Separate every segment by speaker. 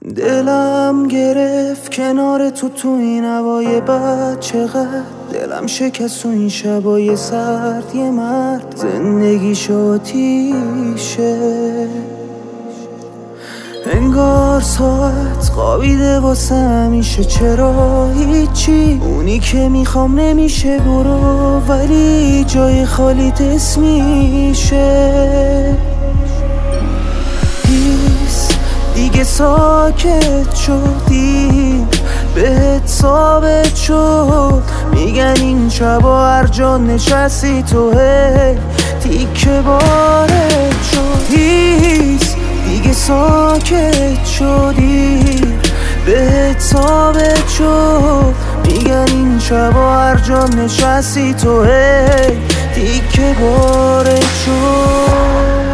Speaker 1: دلم گرفت کنار تو این هوای بد، چقدر دلم شکست و این شبای سرد. یه مرد زندگیش آتیشه، انگار ساعت خوابیده واسه همیشه. چرا هیچی اونی که میخوام نمیشه، برو ولی جای خالیت اسم میشه. دیگه ساکت شدی، بهت ثابت شد. میگن این شبا هر جا نشستی تو هی تیکه بارت شد. دیگه ساکت شدی، بهت ثابت شد. میگن این شبا هر جا نشستی تو هی تیکه بارت شد.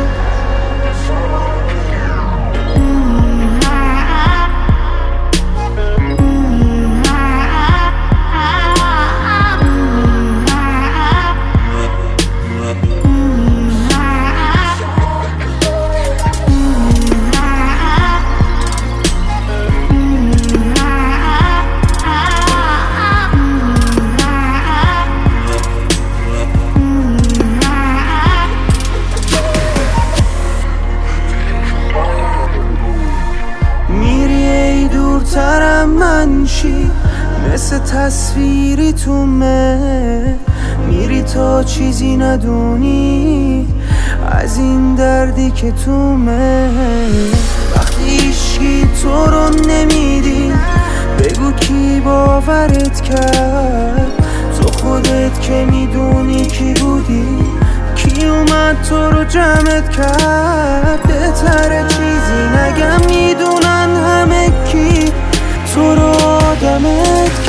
Speaker 1: دورترم منشی مثل تصویری تو میری تا چیزی ندونی از این دردی که تو وقتی هیچکی تو رو نمیدی، بگو کی باورت کرد؟ تو خودت که میدونی کی بودی، کی اومد تو رو جمعت کرد؟ بهتره چیزی نگم، میدونن همه کی تو رو آدمت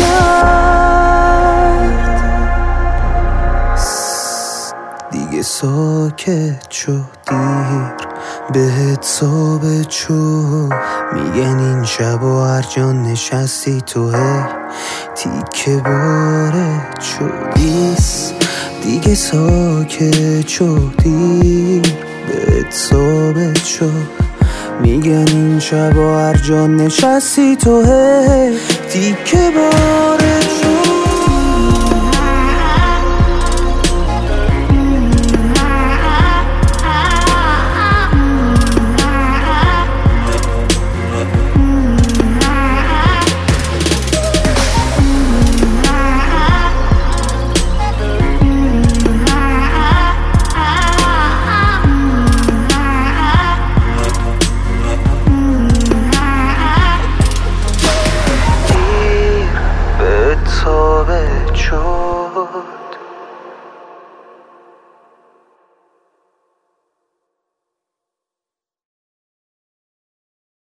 Speaker 1: کرد. دیگه ساکت شد، دیر بهت ثابت شد. میگن این شبا هر جا نشستی تو هی تیکه بارت شد. دیگه ساکت شدی، بهت ثابت شد. میگن این شبا هر جا نشستی تو هی تیکه بارت شد. ثابت شد.